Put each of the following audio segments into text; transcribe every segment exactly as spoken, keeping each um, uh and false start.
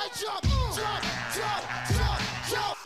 jump, jump, jump, jump, jump.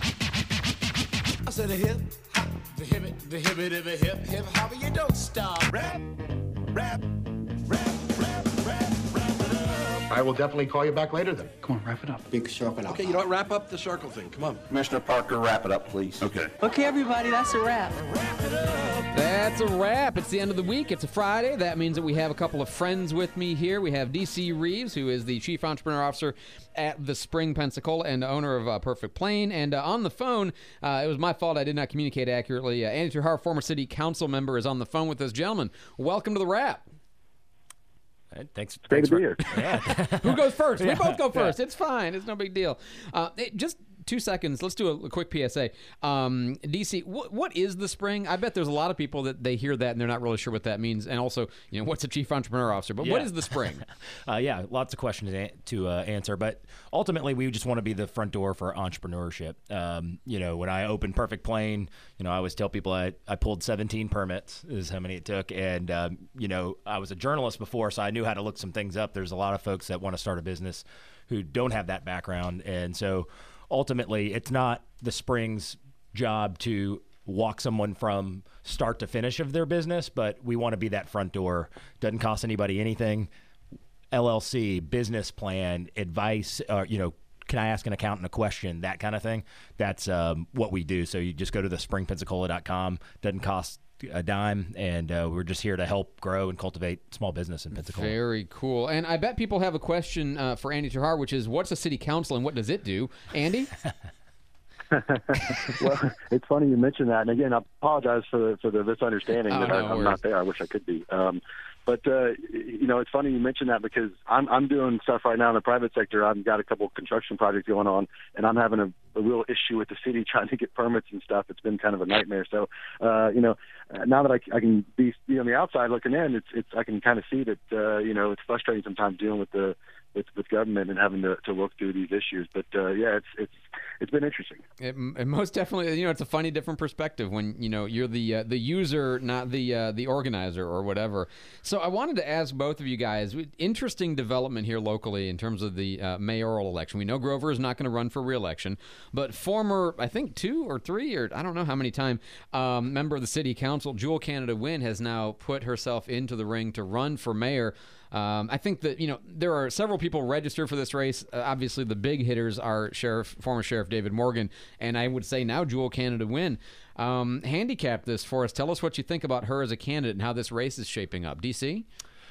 I said a hip hop, the hip it, the hip it, the hip hip hop, you don't stop. Rap, rap, rap, rap, rap, rap it up. I will definitely call you back later then. Come on, wrap it up. Big sharpen up. Okay, you know what? Wrap up the circle thing. Come on. Commissioner Parker, wrap it up, please. Okay. Okay, everybody, that's a wrap. Wrap it up. That's a wrap. It's the end of the week. It's a Friday. That means that we have a couple of friends with me here. We have D C Reeves, who is the Chief Entrepreneur Officer at the Spring, Pensacola, and owner of uh, Perfect Plane. And uh, on the phone, uh, it was my fault I did not communicate accurately. Uh, Andy Turhar, former city council member, is on the phone with us. Gentlemen, welcome to the wrap. Right, thanks. Great thanks to be for, here. Yeah. Who goes first? We Yeah. both go first. Yeah. It's fine. It's no big deal. Uh, it, just two seconds. Let's do a, a quick P S A. Um, D C, wh- what is the Spring? I bet there's a lot of people that they hear that and they're not really sure what that means. And also, you know, what's a Chief Entrepreneur Officer? But what Yeah. is the Spring? uh, yeah, lots of questions to, to uh, answer, but ultimately we just want to be the front door for entrepreneurship. Um, you know, when I opened Perfect Plane, you know, I always tell people I, I pulled seventeen permits is how many it took. And, um, you know, I was a journalist before, so I knew how to look some things up. There's a lot of folks that want to start a business who don't have that background. And so ultimately it's not the Spring's job to walk someone from start to finish of their business, but we want to be that front door. Doesn't cost anybody anything. L L C, business plan, advice, uh, you know, can I ask an accountant a question, that kind of thing. That's um, what we do. So you just go to the spring pensacola dot com. Doesn't cost a dime, and uh, we're just here to help grow and cultivate small business in Pensacola. Very cool. And I bet people have a question uh, for Andy Turhar, which is, what's a city council and what does it do? Andy? Well, it's funny you mentioned that, and again, I apologize for the for the misunderstanding Oh, that no I, I'm worries. not there. I wish I could be. Um, but uh, you know, it's funny you mentioned that because I'm I'm doing stuff right now in the private sector. I've got a couple construction projects going on, and I'm having a, a real issue with the city trying to get permits and stuff. It's been kind of a nightmare. So, uh, you know, now that I, I can be, be on the outside looking in, it's it's I can kind of see that uh, you know, it's frustrating sometimes dealing with the with, with government and having to, to work through these issues. But uh, yeah, it's it's it's been interesting. It, it most definitely, you know, it's a funny different perspective when, you know, you're the uh, the user, not the uh, the organizer or whatever. So I wanted to ask both of you guys, interesting development here locally in terms of the uh, mayoral election. We know Grover is not going to run for re-election, but former, I think two or three or I don't know how many time, um, member of the city council, Jewel Canada Wynn, has now put herself into the ring to run for mayor. Um, I think that, you know, there are several people registered for this race. Uh, obviously, the big hitters are Sheriff, former Sheriff David Morgan, and I would say now Jewel Canada Wynn. Um, handicap this for us. Tell us what you think about her as a candidate and how this race is shaping up. D C?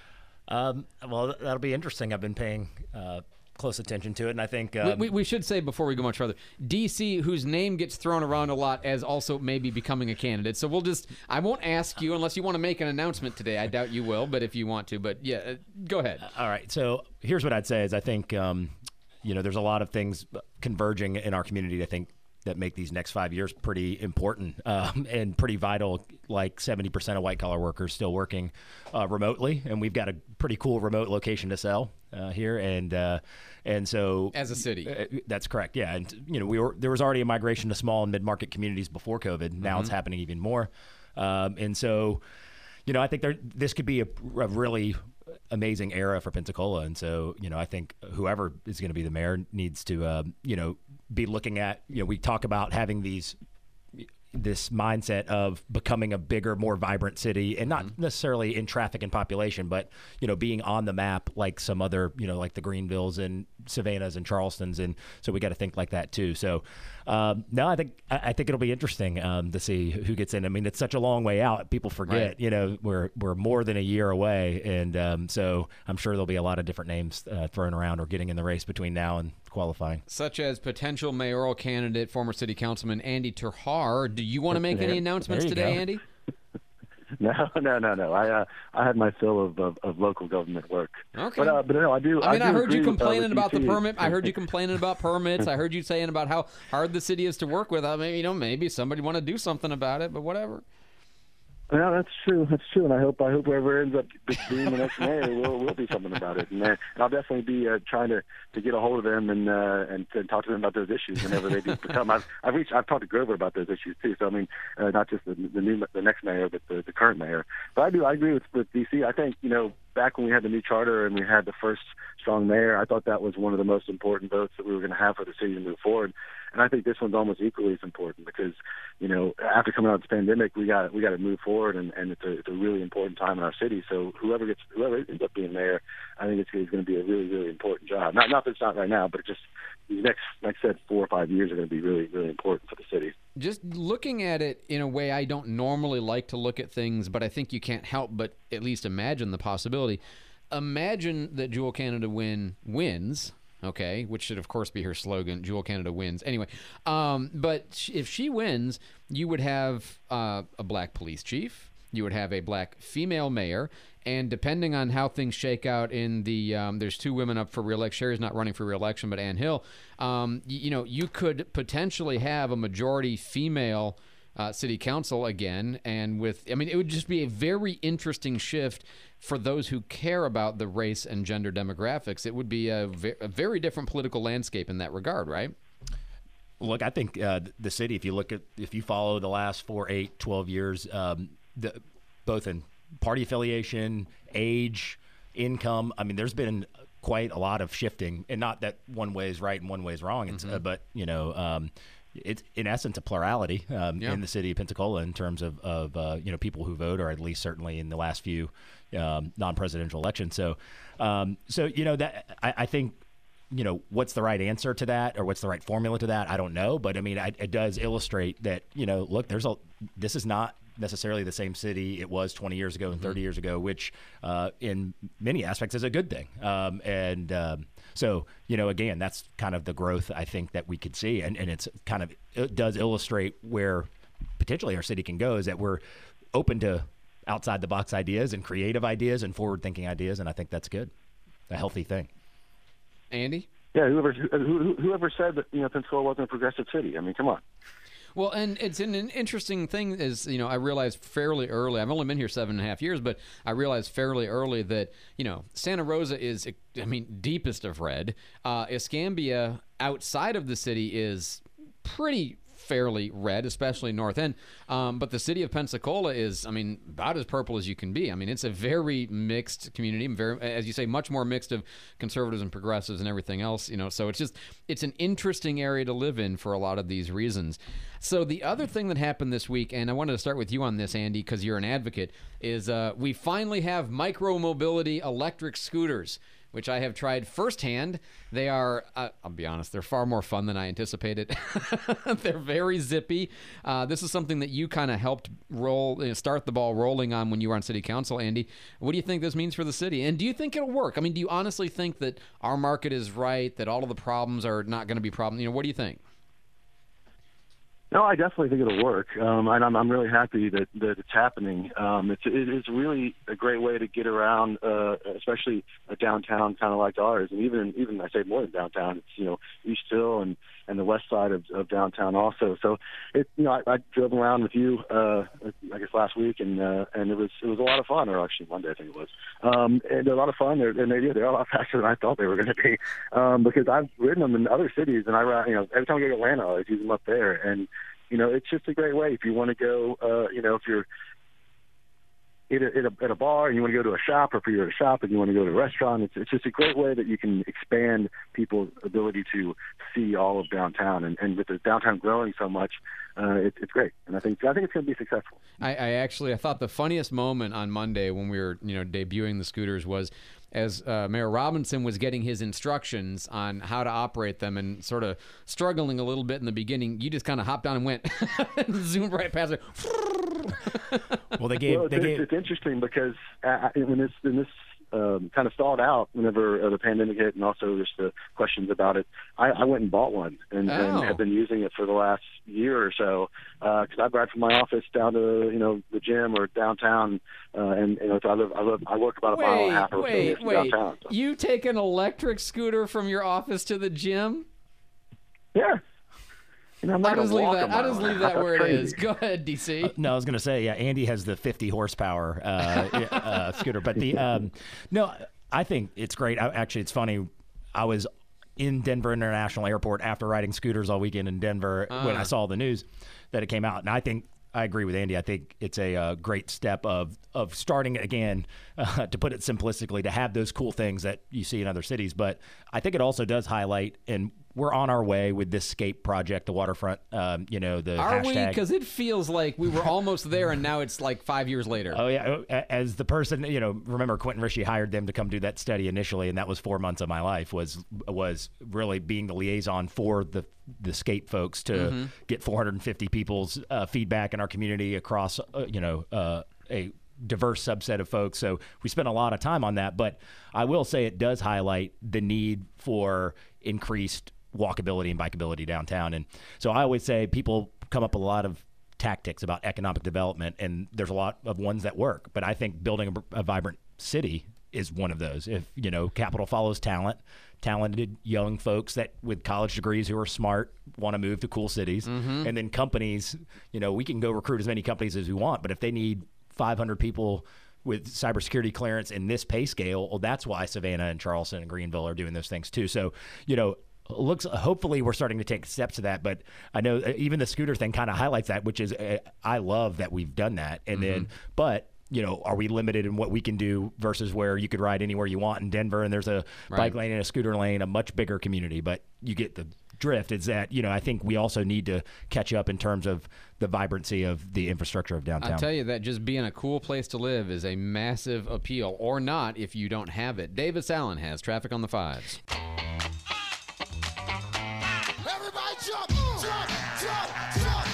Um, well, that'll be interesting. I've been paying uh, close attention to it, and I think um, we, we, we should say before we go much further, D C, whose name gets thrown around a lot as also maybe becoming a candidate. So we'll just, I won't ask you unless you want to make an announcement today. I doubt you will, but if you want to. But yeah, uh, go ahead. All right. So here's what I'd say is I think, um, you know, there's a lot of things converging in our community, I think, that make these next five years pretty important um, and pretty vital. Like seventy percent of white-collar workers still working uh, remotely, and we've got a pretty cool remote location to sell uh, here. And uh, and so As a city. uh, that's correct. Yeah, and you know, we were there was already a migration to small and mid-market communities before COVID. Now it's happening even more, um, and so you know, I think there this could be a, a really amazing era for Pensacola. And so, you know, I think whoever is going to be the mayor needs to, uh, you know, be looking at, you know, we talk about having these, this mindset of becoming a bigger, more vibrant city, and not necessarily in traffic and population, but, you know, being on the map like some other, you know, like the Greenvilles and Savannahs and Charlestons. And so we got to think like that too. So, um, no, I think, I think it'll be interesting um, to see who gets in. I mean, it's such a long way out. People forget, Right. you know, we're, we're more than a year away. And um, so I'm sure there'll be a lot of different names uh, thrown around or getting in the race between now and qualifying. Such as potential mayoral candidate, former city councilman Andy Turhar. Do you want to make any announcements There you today, go. Andy? No, no, no, no. I uh, I had my fill of, of, of local government work. Okay. But, uh, but no, I do. I mean, I, do heard you agree with, uh, complaining with about the D C. permit. I heard you complaining about permits. I heard you saying about how hard the city is to work with. I mean, you know, maybe somebody want to do something about it, but whatever. Well, that's true. That's true, and I hope I hope whoever ends up being the next mayor will will do something about it. And, uh, and I'll definitely be uh, trying to, to get a hold of them and, uh, and and talk to them about those issues whenever they do become. I've I've reached I've talked to Grover about those issues too. So I mean, uh, not just the the new the next mayor, but the, the current mayor. But I do I agree with with D C. I think you know back when we had the new charter and we had the first strong mayor, I thought that was one of the most important votes that we were going to have for the city to move forward. And I think this one's almost equally as important because, you know, after coming out of this pandemic, we got we got to move forward, and, and it's a it's a really important time in our city. So whoever gets whoever ends up being mayor, I think it's, it's going to be a really really important job. Not not that it's not right now, but it just the next like I said four or five years are going to be really really important for the city. Just looking at it in a way I don't normally like to look at things, but I think you can't help but at least imagine the possibility. Imagine that Jewel Canada Win wins. Okay, which should, of course, be her slogan, Jewel Canada Wins. Anyway, um, but if she wins, you would have uh, a black police chief, you would have a black female mayor, and depending on how things shake out in the, um, there's two women up for re-election. Sherry's not running for re-election, but Ann Hill, um, you, you know, you could potentially have a majority female uh, city council again, and with, I mean, it would just be a very interesting shift for those who care about the race and gender demographics. It would be a, ve- a very different political landscape in that regard, right? Look, I think uh, the city, if you look at, if you follow the last four, eight, twelve years, um, the, both in party affiliation, age, income, I mean, there's been quite a lot of shifting, and not that one way is right and one way is wrong, it's, mm-hmm. uh, but, you know, um, it's in essence a plurality um, yeah. in the city of Pensacola in terms of, of uh, you know, people who vote, or at least certainly in the last few um, non-presidential elections. So, um, so you know, that I, I think, you know, what's the right answer to that, or what's the right formula to that? I don't know, but I mean, I, it does illustrate that, you know, look, there's a this is not necessarily the same city it was twenty years ago and thirty years ago, which uh, in many aspects is a good thing. Um, and um, so, you know, again, that's kind of the growth I think that we could see. And, and it's kind of, it does illustrate where potentially our city can go, is that we're open to outside the box ideas and creative ideas and forward thinking ideas. And I think that's good, a healthy thing. Andy? Yeah, whoever who, whoever said that, you know, Pensacola wasn't a progressive city. I mean, come on. Well, and it's an, an interesting thing is, you know, I realized fairly early, I've only been here seven and a half years, but I realized fairly early that, you know, Santa Rosa is, I mean, deepest of red. Uh, Escambia outside of the city is pretty fairly red, especially North End. Um, but the city of Pensacola is, I mean, about as purple as you can be. I mean, it's a very mixed community, very, as you say, much more mixed of conservatives and progressives and everything else, you know, so it's just, it's an interesting area to live in for a lot of these reasons. So the other thing that happened this week, and I wanted to start with you on this, Andy, because you're an advocate, is uh, we finally have micro-mobility electric scooters, which I have tried firsthand. They are, uh, I'll be honest, they're far more fun than I anticipated. They're very zippy. Uh, this is something that you kind of helped roll, you know, start the ball rolling on when you were on city council, Andy. What do you think this means for the city? And do you think it'll work? I mean, do you honestly think that our market is right, that all of the problems are not going to be problems? You know, what do you think? No, I definitely think it'll work, um, and I'm I'm really happy that, that it's happening. Um, it's it is really a great way to get around, uh, especially a downtown kind of like ours, and even even I say more than downtown. It's you know East Hill and, and the west side of, of downtown also. So it you know I, I drove around with you uh, I guess last week, and uh, and it was it was a lot of fun. Or actually Monday I think it was, um, and they're a lot of fun. They're, and they they're a lot faster than I thought they were going to be, um, because I've ridden them in other cities, and I you know every time I go to Atlanta I always use them up there, and you know, it's just a great way if you want to go, uh, you know, if you're at a, at, a, at a bar and you want to go to a shop, or if you're at a shop and you want to go to a restaurant, it's, it's just a great way that you can expand people's ability to see all of downtown. And, and with the downtown growing so much, uh, it, it's great. And I think I think it's going to be successful. I, I actually, I thought the funniest moment on Monday when we were, you know, debuting the scooters was as uh, Mayor Robinson was getting his instructions on how to operate them and sort of struggling a little bit in the beginning, you just kind of hopped on and went and zoomed right past it. Well, they gave. Well, they it's, gave... it's interesting because uh, when this when this um, kind of stalled out whenever uh, the pandemic hit, and also just the questions about it, I, I went and bought one and, oh. and have been using it for the last year or so, because uh, I ride from my office down to you know the gym or downtown, uh, and you know so I live I live I work about a wait, mile and a half or wait, so wait. downtown. So. You take an electric scooter from your office to the gym? Yeah. You know, I'm not I'll gonna just leave walk that. a I'll mile just and a leave half. that That's where it crazy. is. Go ahead, D C. Uh, no, I was going to say, yeah, Andy has the fifty horsepower uh, uh, scooter, but the um, no, I think it's great. I, actually, it's funny. I was in Denver International Airport after riding scooters all weekend in Denver uh. when I saw the news that it came out, and I think I agree with Andy. I think it's a uh, great step of of starting again, uh, to put it simplistically, to have those cool things that you see in other cities. But I think it also does highlight, and we're on our way with this Scape project, the waterfront. Um, you know, the Are hashtag. we? Because it feels like we were almost there, and now it's like five years later. Oh yeah, as the person, you know, remember Quentin Rishi hired them to come do that study initially, and that was four months of my life was was really being the liaison for the the Scape folks to mm-hmm. get four hundred fifty people's uh, feedback in our community across, uh, you know, uh, a diverse subset of folks. So we spent a lot of time on that, but I will say it does highlight the need for increased walkability and bikeability downtown. And so I always say people come up with a lot of tactics about economic development, and there's a lot of ones that work, but I think building a, a vibrant city is one of those. If, you know, capital follows talent, talented young folks that with college degrees who are smart want to move to cool cities. Mm-hmm. And then companies, you know, we can go recruit as many companies as we want, but if they need five hundred people with cybersecurity clearance in this pay scale, well, that's why Savannah and Charleston and Greenville are doing those things too. So, you know, looks hopefully we're starting to take steps to that, but I know even the scooter thing kind of highlights that, which is uh, I love that we've done that. And mm-hmm. then, but you know, are we limited in what we can do versus where you could ride anywhere you want in Denver, and there's a right. bike lane and a scooter lane, a much bigger community, but you get the drift. Is that, you know, I think we also need to catch up in terms of the vibrancy of the infrastructure of downtown. I'll tell you that just being a cool place to live is a massive appeal, or not if you don't have it. Davis Allen has traffic on the fives. Everybody jump, jump, jump, jump,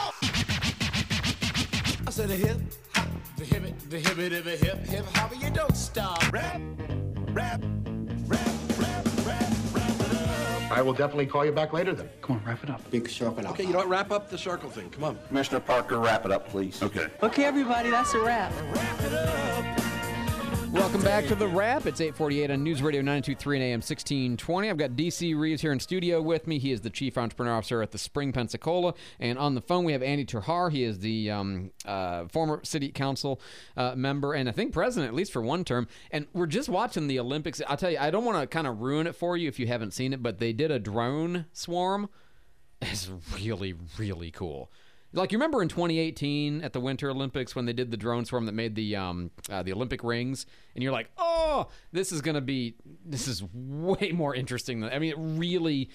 jump. I said a hip hop, the hip it, the hip it, the hip hip hop, you don't stop. Rap, rap, rap, rap, rap, rap it up. I will definitely call you back later then. Come on, wrap it up. Big sharp it up. Okay, you know what? Wrap up the circle thing. Come on. Commissioner Parker, wrap it up, please. Okay. Okay, everybody, that's a wrap. Wrap it up. Welcome back to The Wrap. It's eight forty-eight on News Radio ninety-two point three and A M sixteen twenty. I've got D C Reeves here in studio with me. He is the Chief Entrepreneur Officer at the Spring Pensacola. And on the phone, we have Andy Terhar. He is the um, uh, former City Council uh, member and I think president, at least for one term. And we're just watching the Olympics. I'll tell you, I don't want to kind of ruin it for you if you haven't seen it, but they did a drone swarm. It's really, really cool. Like, you remember in twenty eighteen at the Winter Olympics when they did the drone swarm that made the um, uh, the Olympic rings, and you're like, oh, this is going to be, this is way more interesting than, I mean, it really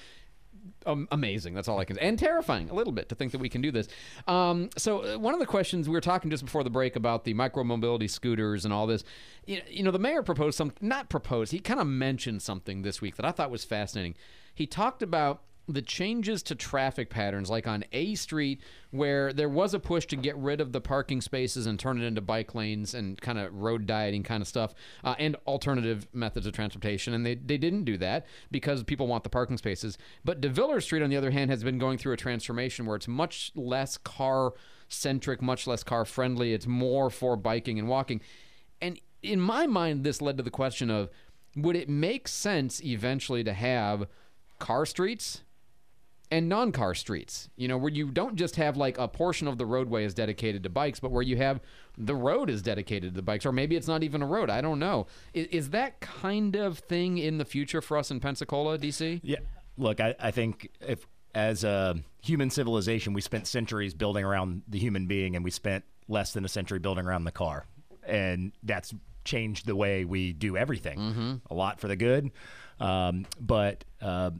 um, amazing. That's all I can say. And terrifying a little bit to think that we can do this. Um, so uh, one of the questions, we were talking just before the break about the micro-mobility scooters and all this. You, you know, the mayor proposed something, not proposed, he kind of mentioned something this week that I thought was fascinating. He talked about the changes to traffic patterns, like on A Street, where there was a push to get rid of the parking spaces and turn it into bike lanes and kind of road dieting kind of stuff, uh, and alternative methods of transportation. And they, they didn't do that because people want the parking spaces. But DeVillers Street, on the other hand, has been going through a transformation where it's much less car-centric, much less car-friendly. It's more for biking and walking. And in my mind, this led to the question of, would it make sense eventually to have car streets and non-car streets, you know, where you don't just have like a portion of the roadway is dedicated to bikes, but where you have the road is dedicated to bikes, or maybe it's not even a road. I don't know. Is, is that kind of thing in the future for us in Pensacola, D C? Yeah. Look, I, I think if as a human civilization, we spent centuries building around the human being, and we spent less than a century building around the car. And that's changed the way we do everything. Mm-hmm. A lot for the good. Um, but, uh,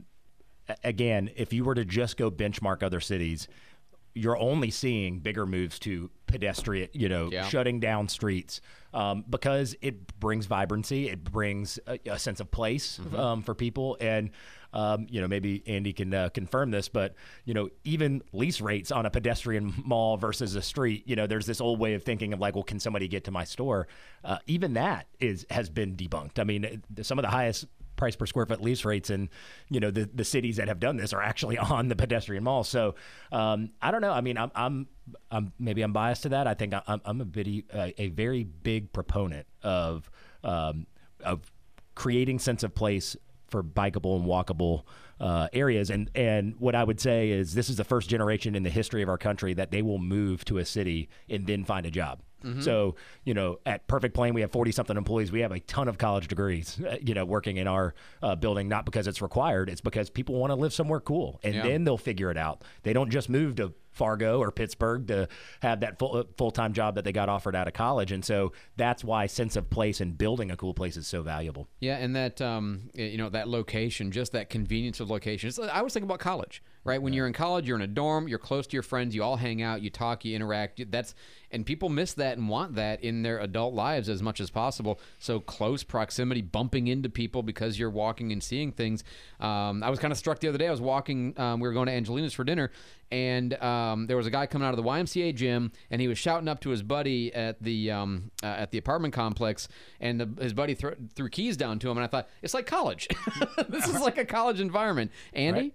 Again, if you were to just go benchmark other cities, you're only seeing bigger moves to pedestrian, you know, yeah. shutting down streets, um, because it brings vibrancy. It brings a, a sense of place mm-hmm. um, for people. And, um, you know, maybe Andy can uh, confirm this, but, you know, even lease rates on a pedestrian mall versus a street, you know, there's this old way of thinking of like, well, can somebody get to my store? Uh, even that is has been debunked. I mean, some of the highest price per square foot lease rates in, you know, the, the cities that have done this are actually on the pedestrian mall. So um, I don't know. I mean, I'm, I'm, I'm maybe I'm biased to that. I think I'm, I'm a bitty, uh, a very big proponent of, um, of creating sense of place for bikeable and walkable uh, areas. And and what I would say is this is the first generation in the history of our country that they will move to a city and then find a job. Mm-hmm. So, you know, at Perfect Plane, we have forty-something employees. We have a ton of college degrees, you know, working in our uh, building, not because it's required. It's because people want to live somewhere cool, and yeah. then they'll figure it out. They don't just move to Fargo or Pittsburgh to have that full, full-time job that they got offered out of college. And so that's why sense of place and building a cool place is so valuable. Yeah, and that, um, you know, that location, just that convenience of location. It's, I always think about college, right? When yeah. you're in college, you're in a dorm, you're close to your friends, you all hang out, you talk, you interact. That's and people miss that and want that in their adult lives as much as possible. So close proximity, bumping into people because you're walking and seeing things. Um, I was kind of struck the other day. I was walking, um, we were going to Angelina's for dinner, and um, there was a guy coming out of the Y M C A gym, and he was shouting up to his buddy at the um, uh, at the apartment complex, and the, his buddy th- threw keys down to him, and I thought, it's like college. This is like a college environment. Andy? Right.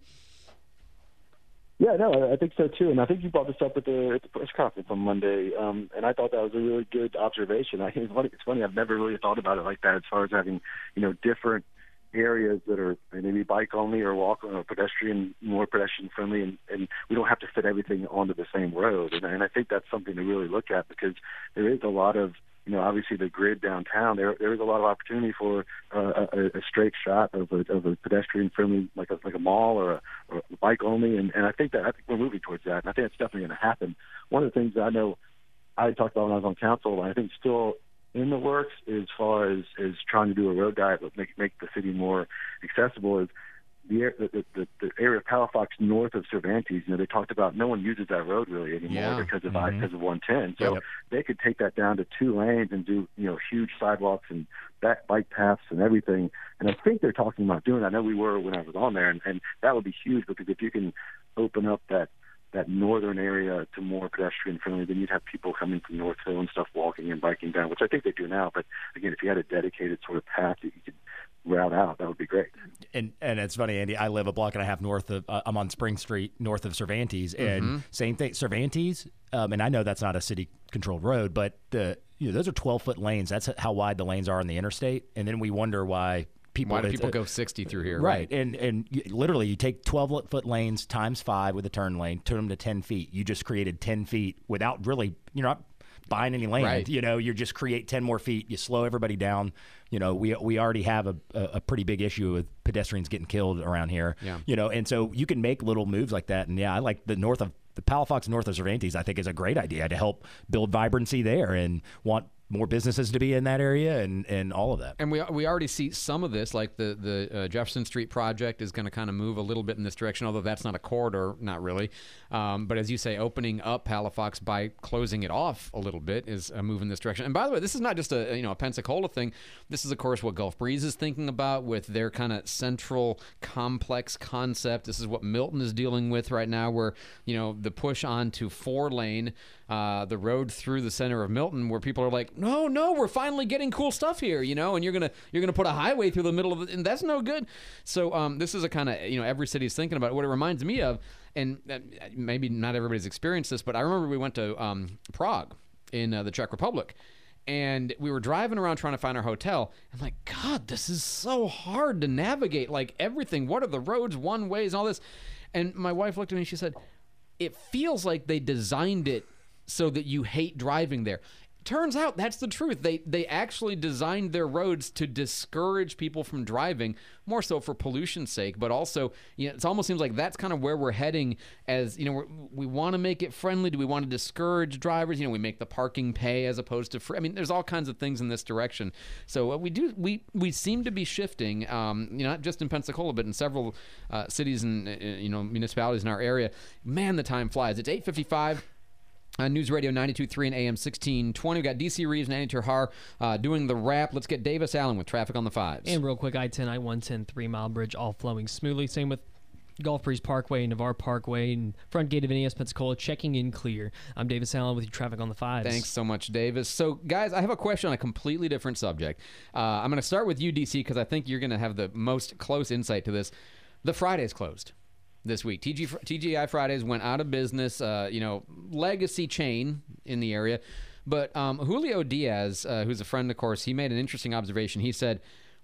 Yeah, no, I think so too, and I think you brought this up at the, at the press conference on Monday, um, and I thought that was a really good observation. I think it's funny, it's funny. I've never really thought about it like that, as far as having, you know, different areas that are maybe bike only or walk or pedestrian, more pedestrian friendly, and, and we don't have to fit everything onto the same road. And, and I think that's something to really look at, because there is a lot of, you know, obviously the grid downtown, there there is a lot of opportunity for uh, a, a straight shot of a, of a pedestrian friendly, like a like a mall or a, or a bike only, and, and I think that I think we're moving towards that, and I think that's definitely going to happen. One of the things that I know I talked about when I was on council, and I think still in the works as far as, as trying to do a road diet that make make the city more accessible, is the the, the the area of Palafox north of Cervantes. You know, they talked about no one uses that road really anymore yeah. because of mm-hmm. because of one ten. So yep. they could take that down to two lanes and do, you know, huge sidewalks and back bike paths and everything. And I think they're talking about doing that. I know we were when I was on there, and, and that would be huge, because if you can open up that that northern area to more pedestrian friendly, then you'd have people coming from North Hill and stuff walking and biking down, which I think they do now. But again, if you had a dedicated sort of path that you could route out, that would be great. And and it's funny, Andy, I live a block and a half north of, uh, I'm on Spring Street, north of Cervantes, and mm-hmm. same thing, Cervantes, um, and I know that's not a city-controlled road, but the you know those are twelve-foot lanes. That's how wide the lanes are on the interstate, and then we wonder why people... Why do people uh, go sixty through here? Right, right. and and you, literally you take twelve-foot lanes times five with a turn lane, turn them to ten feet. You just created ten feet without really, you're not buying any land. Right. You know, you just create ten more feet. You slow everybody down. You know, we we already have a, a pretty big issue with pedestrians getting killed around here. Yeah. You know, and so you can make little moves like that. And yeah, I like the north of the Palafox north of Cervantes. I think is a great idea to help build vibrancy there and want more businesses to be in that area and, and all of that. And we we already see some of this, like the, the uh, Jefferson Street project is going to kind of move a little bit in this direction, although that's not a corridor, not really. Um, but as you say, opening up Palafox by closing it off a little bit is a move in this direction. And by the way, this is not just a you know a Pensacola thing. This is, of course, what Gulf Breeze is thinking about with their kind of central complex concept. This is what Milton is dealing with right now, where you know the push onto four lane, uh, the road through the center of Milton, where people are like, no, no, we're finally getting cool stuff here, you know, and you're gonna you're gonna put a highway through the middle of it, and that's no good. So um, this is a kind of you know every city's thinking about it. What it reminds me of, and uh, maybe not everybody's experienced this, but I remember we went to um, Prague in uh, the Czech Republic, and we were driving around trying to find our hotel. I'm like, God, this is so hard to navigate. Like everything, what are the roads, one ways, and all this. And my wife looked at me and she said, it feels like they designed it so that you hate driving there. Turns out that's the truth. They they actually designed their roads to discourage people from driving, more so for pollution's sake, but also, you know, it almost seems like that's kind of where we're heading as, you know, we're, we want to make it friendly. Do we want to discourage drivers? You know, we make the parking pay as opposed to free. I mean, there's all kinds of things in this direction. So uh, we do, we, we seem to be shifting, um, you know, not just in Pensacola, but in several uh, cities and, uh, you know, municipalities in our area. Man, the time flies. It's eight fifty-five. Uh, News Radio ninety-two point three and A M sixteen twenty. We've got D C Reeves and Andy Terhar uh, doing the wrap. Let's get Davis Allen with traffic on the fives. And real quick, I ten, I one ten, three mile bridge, all flowing smoothly. Same with Gulf Breeze Parkway, Navarre Parkway, and front gate of N E S Pensacola, checking in clear. I'm Davis Allen with your traffic on the fives. Thanks so much, Davis. So, guys, I have a question on a completely different subject. Uh, I'm going to start with you, D C, because I think you're going to have the most close insight to this. The Friday's closed this week. T G, T G I Fridays went out of business, uh, you know, legacy chain in the area. But um, Julio Diaz, uh, who's a friend, of course, he made an interesting observation. He said,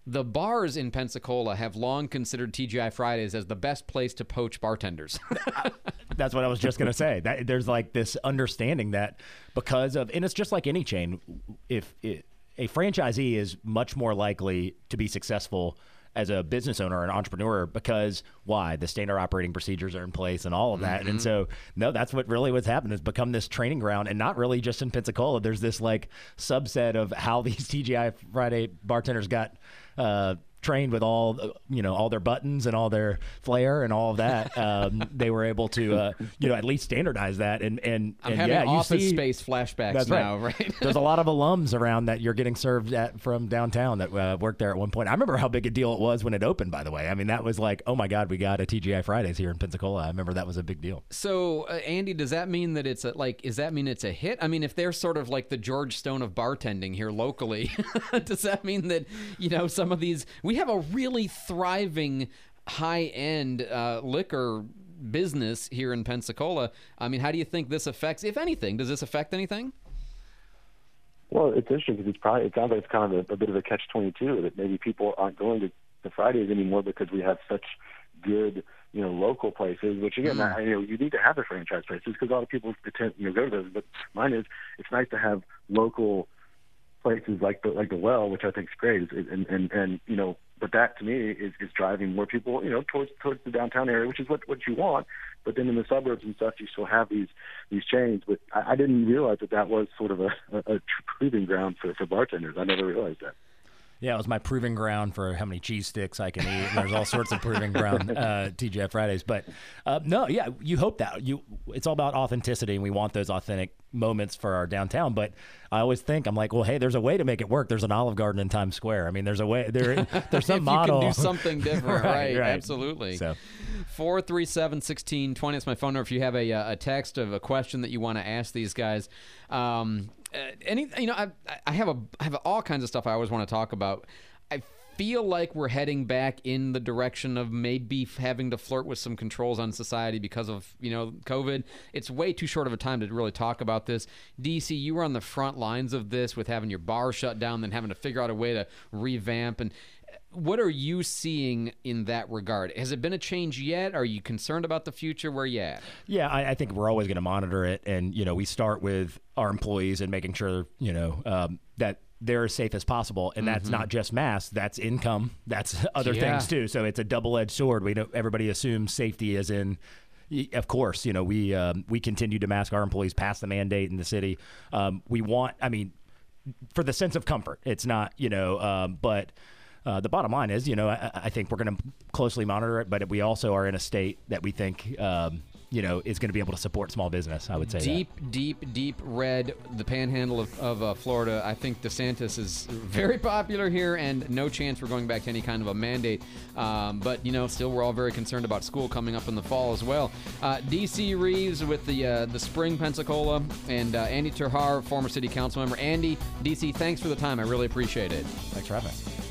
the bars in Pensacola have long considered T G I Fridays as the best place to poach bartenders. That's what I was just going to say. That there's like this understanding that because of, and it's just like any chain, if it, a franchisee is much more likely to be successful as a business owner or an entrepreneur because why? The standard operating procedures are in place and all of that. Mm-hmm. And so, no, that's what really what's happened is become this training ground, and not really just in Pensacola. There's this like subset of how these T G I Friday bartenders got uh, trained with all, you know, all their buttons and all their flair and all of that. Um, they were able to, uh, you know, at least standardize that. And, and, I'm and having yeah, office you see, space flashbacks that's now, right? right? There's a lot of alums around that you're getting served at from downtown that uh, worked there at one point. I remember how big a deal it was when it opened, by the way. I mean, that was like, oh my God, we got a T G I Fridays here in Pensacola. I remember that was a big deal. So, uh, Andy, does that mean that it's a, like, does that mean it's a hit? I mean, if they're sort of like the George Stone of bartending here locally, does that mean that, you know, some of these, we have a really thriving high-end uh, liquor business here in Pensacola. I mean, how do you think this affects, if anything, does this affect anything? Well, it's interesting because it's probably, it sounds like it's kind of a, a bit of a catch twenty-two that maybe people aren't going to the Fridays anymore because we have such good, you know, local places, which again, mm. I, you know, you need to have the franchise places because a lot of people attend, you know, go to those. But mine is, it's nice to have local places like the like the Well, which I think is great, and and and you know, but that to me is, is driving more people, you know, towards towards the downtown area, which is what, what you want. But then in the suburbs and stuff, you still have these these chains. But I, I didn't realize that that was sort of a, a, a proving ground for, for bartenders. I never realized that. Yeah, it was my proving ground for how many cheese sticks I can eat. And there's all sorts of proving ground uh, T G I Fridays. But uh, no, yeah, you hope that. you. It's all about authenticity, and we want those authentic moments for our downtown. But I always think, I'm like, well, hey, there's a way to make it work. There's an Olive Garden in Times Square. I mean, there's a way. There, there's some if model. You can do something different, right, right, right? Absolutely. So. four three seven, one six two zero. That's my phone number if you have a, a text of a question that you want to ask these guys. Um, uh, any, you know, I, I have a, I have all kinds of stuff I always want to talk about. I feel like we're heading back in the direction of maybe having to flirt with some controls on society because of, you know, COVID. It's way too short of a time to really talk about this. D C, you were on the front lines of this with having your bar shut down, then having to figure out a way to revamp. And what are you seeing in that regard? Has it been a change yet? Are you concerned about the future? Where are you at? Yeah, I, I think we're always going to monitor it. And, you know, we start with our employees and making sure, you know, um, that they're as safe as possible. And that's mm-hmm. not just masks, that's income, that's other yeah. things too. So it's a double-edged sword. We don't, everybody assumes safety is in, of course, you know, we um, we continue to mask our employees past the mandate in the city. Um, we want, I mean, for the sense of comfort, it's not, you know, um, but uh, the bottom line is, you know, I, I think we're going to closely monitor it, but we also are in a state that we think, um, you know, is going to be able to support small business, I would say. Deep, that. deep, deep red, the panhandle of, of uh, Florida. I think DeSantis is very popular here, and no chance we're going back to any kind of a mandate. Um, but, you know, still we're all very concerned about school coming up in the fall as well. Uh, D C Reeves with the uh, the Spring Pensacola, and uh, Andy Terhar, former city council member. Andy, D C, thanks for the time. I really appreciate it. Thanks for having me.